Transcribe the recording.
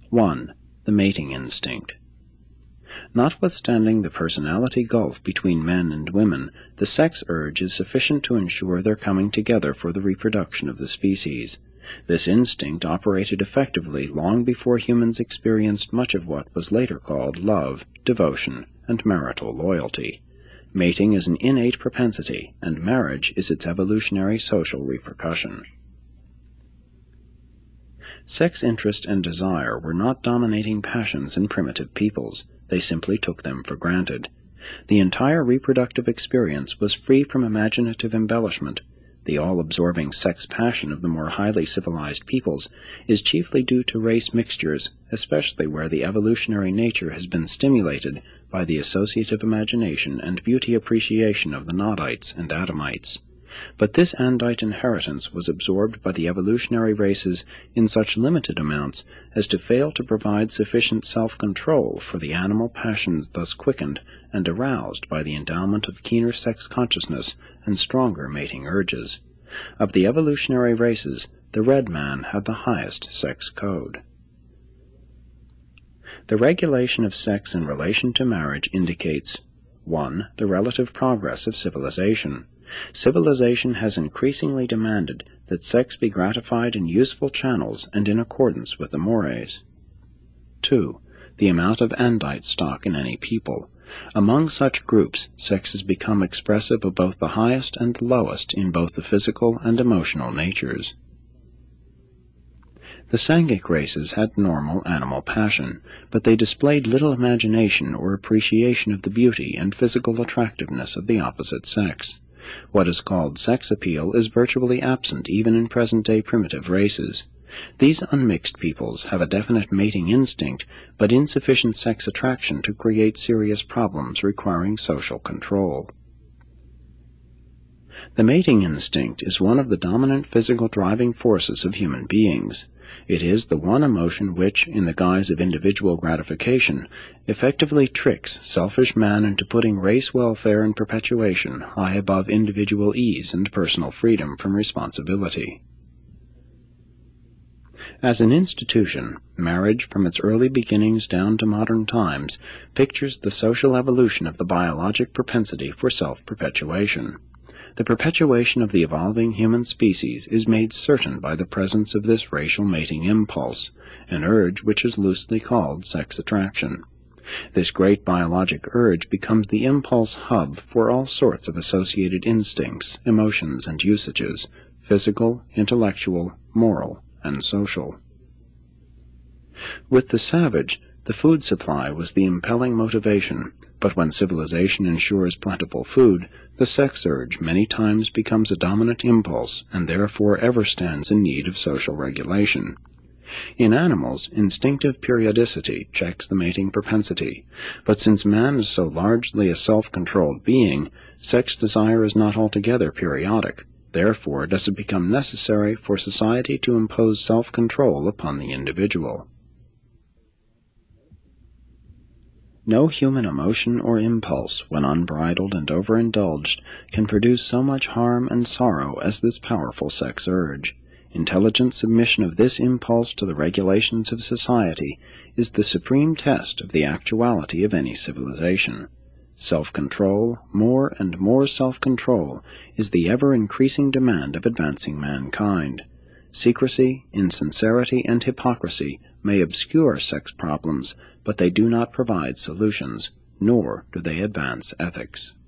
1. The mating instinct. Notwithstanding the personality gulf between men and women, the sex urge is sufficient to ensure their coming together for the reproduction of the species. This instinct operated effectively long before humans experienced much of what was later called love, devotion, and marital loyalty. Mating is an innate propensity, and marriage is its evolutionary social repercussion. Sex interest and desire were not dominating passions in primitive peoples. They simply took them for granted. The entire reproductive experience was free from imaginative embellishment. The all-absorbing sex passion of the more highly civilized peoples is chiefly due to race mixtures, especially where the evolutionary nature has been stimulated by the associative imagination and beauty appreciation of the Nodites and Adamites. But this Andite inheritance was absorbed by the evolutionary races in such limited amounts as to fail to provide sufficient self-control for the animal passions thus quickened and aroused by the endowment of keener sex consciousness and stronger mating urges. Of the evolutionary races, the red man had the highest sex code. The regulation of sex in relation to marriage indicates 1. The relative progress of civilization. Civilization has increasingly demanded that sex be gratified in useful channels and in accordance with the mores. 2. The amount of Andite stock in any people. Among such groups, sex has become expressive of both the highest and the lowest in both the physical and emotional natures. The Sangic races had normal animal passion, but they displayed little imagination or appreciation of the beauty and physical attractiveness of the opposite sex. What is called sex appeal is virtually absent even in present-day primitive races. These unmixed peoples have a definite mating instinct, but insufficient sex attraction to create serious problems requiring social control. The mating instinct is one of the dominant physical driving forces of human beings. It is the one emotion which, in the guise of individual gratification, effectively tricks selfish man into putting race welfare and perpetuation high above individual ease and personal freedom from responsibility. As an institution, marriage, from its early beginnings down to modern times, pictures the social evolution of the biologic propensity for self-perpetuation. The perpetuation of the evolving human species is made certain by the presence of this racial mating impulse, an urge which is loosely called sex attraction. This great biologic urge becomes the impulse hub for all sorts of associated instincts, emotions, and usages, physical, intellectual, moral, and social. With the savage, the food supply was the impelling motivation, but when civilization ensures plentiful food, the sex urge many times becomes a dominant impulse and therefore ever stands in need of social regulation. In animals, instinctive periodicity checks the mating propensity, but since man is so largely a self-controlled being, sex desire is not altogether periodic. Therefore does it become necessary for society to impose self-control upon the individual. No human emotion or impulse, when unbridled and overindulged, can produce so much harm and sorrow as this powerful sex urge. Intelligent submission of this impulse to the regulations of society is the supreme test of the actuality of any civilization. Self-control, more and more self-control, is the ever-increasing demand of advancing mankind. Secrecy, insincerity, and hypocrisy may obscure sex problems, but they do not provide solutions, nor do they advance ethics.